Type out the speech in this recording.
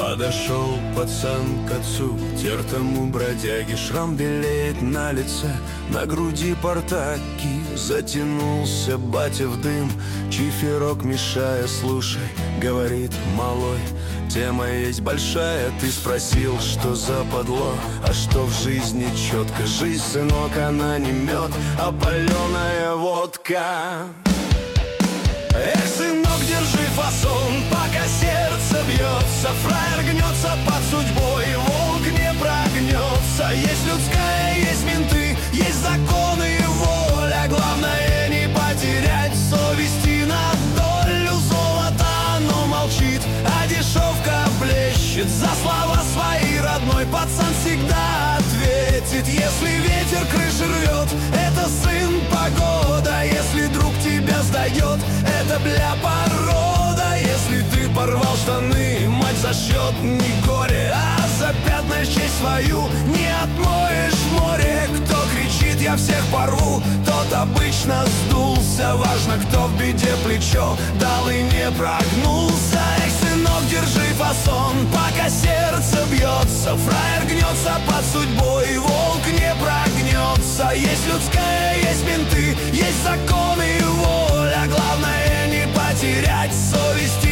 Подошел пацан к отцу, тертому бродяге. Шрам белеет на лице, на груди портаки. Затянулся батя в дым, чиферок мешая. Слушай, говорит малой, тема есть большая. Ты спросил, что западло, а что в жизни четко. Жизнь, сынок, она не мед, а паленая водка. Эх, сынок, держи фасон, пока сердце бьется. Фраер гнется под судьбой, волк не прогнется. Есть людская, есть менты, есть законы и воля. Главное не потерять совести на долю. Золото оно молчит, а дешевка блещет. За слова свои родной пацан всегда ответит. Если ветер крыши рвет, это сын погода. Если друг тебя сдает, это бля порода. Если ты порвал штаны, мать за счет не горе, а за пятна честь свою не отмоешь в море. Кто кричит, я всех порву, тот обычно сдулся. Важно, кто в беде плечо дал и не прогнулся. Эх, сынок, держи фасон, пока сердце бьется. Фраер гнется под судьбой, волк не прогнется. Есть людская, есть менты, есть законы и воля. Главное не потерять совести